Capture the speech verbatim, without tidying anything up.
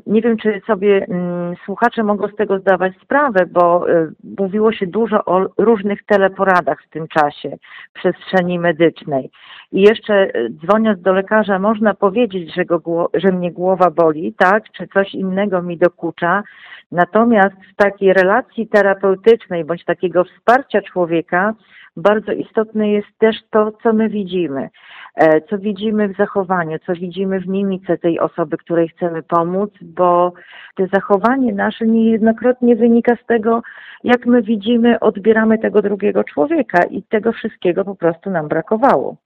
Nie wiem, czy sobie mm, słuchacze mogą z tego zdawać sprawę, bo y, mówiło się dużo o różnych teleporadach w tym czasie w przestrzeni medycznej. I jeszcze y, dzwoniąc do lekarza można powiedzieć, że, go, gło- że mnie głowa boli, tak, czy coś innego mi dokucza. Natomiast w takiej relacji terapeutycznej bądź takiego wsparcia człowieka bardzo istotne jest też to, co my widzimy. E, Co widzimy w zachowaniu, co widzimy w mimice tej osoby, której chcemy pomóc, bo to zachowanie nasze niejednokrotnie wynika z tego, jak my widzimy, odbieramy tego drugiego człowieka i tego wszystkiego po prostu nam brakowało.